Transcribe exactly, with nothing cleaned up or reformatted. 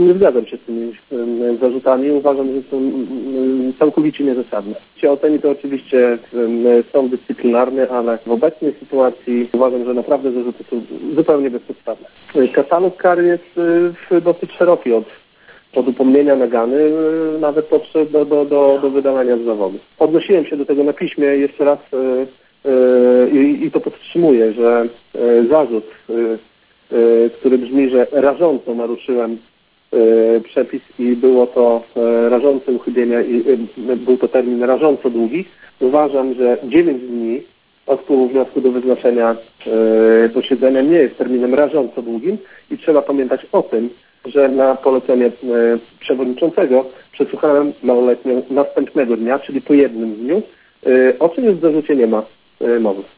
nie zgadzam się z tymi y, zarzutami. Uważam, że są y, całkowicie niezasadne. Oceny to oczywiście y, są dyscyplinarne, ale w obecnej sytuacji uważam, że naprawdę zarzuty są zupełnie bezpodstawne. Y, katalog kar jest y, dosyć szeroki od od upomnienia nagany, y, nawet podszedł do, do, do, do wydawania z zawodu. Odnosiłem się do tego na piśmie jeszcze raz y, y, i, i to podtrzymuję, że y, zarzut, y, y, który brzmi, że rażąco naruszyłem y, przepis i było to y, rażące uchybienie i y, był to termin rażąco długi, uważam, że dziewięć dni od wpływu wniosku do wyznaczenia y, posiedzenia nie jest terminem rażąco długim i trzeba pamiętać o tym, że na polecenie e, przewodniczącego przesłuchałem małoletnią następnego dnia, czyli po jednym dniu, e, o czym już w zarzucie nie ma e, mowy.